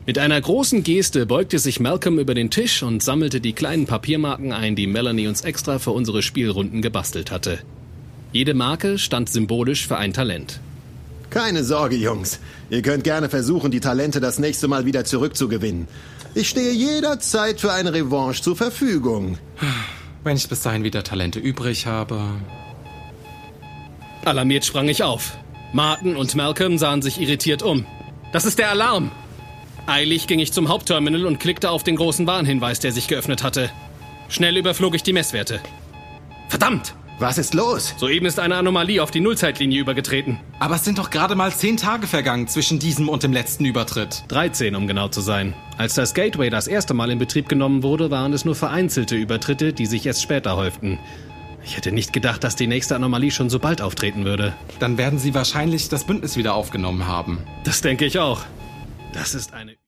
Mit einer großen Geste beugte sich Malcolm über den Tisch und sammelte die kleinen Papiermarken ein, die Melanie uns extra für unsere Spielrunden gebastelt hatte. Jede Marke stand symbolisch für ein Talent. Keine Sorge, Jungs. Ihr könnt gerne versuchen, die Talente das nächste Mal wieder zurückzugewinnen. Ich stehe jederzeit für eine Revanche zur Verfügung. Wenn ich bis dahin wieder Talente übrig habe... Alarmiert sprang ich auf. Martin und Malcolm sahen sich irritiert um. Das ist der Alarm! Eilig ging ich zum Hauptterminal und klickte auf den großen Warnhinweis, der sich geöffnet hatte. Schnell überflog ich die Messwerte. Verdammt! Was ist los? Soeben ist eine Anomalie auf die Nullzeitlinie übergetreten. Aber es sind doch gerade mal 10 Tage vergangen zwischen diesem und dem letzten Übertritt. 13, um genau zu sein. Als das Gateway das erste Mal in Betrieb genommen wurde, waren es nur vereinzelte Übertritte, die sich erst später häuften. Ich hätte nicht gedacht, dass die nächste Anomalie schon so bald auftreten würde. Dann werden sie wahrscheinlich das Bündnis wieder aufgenommen haben. Das denke ich auch. Das ist eine...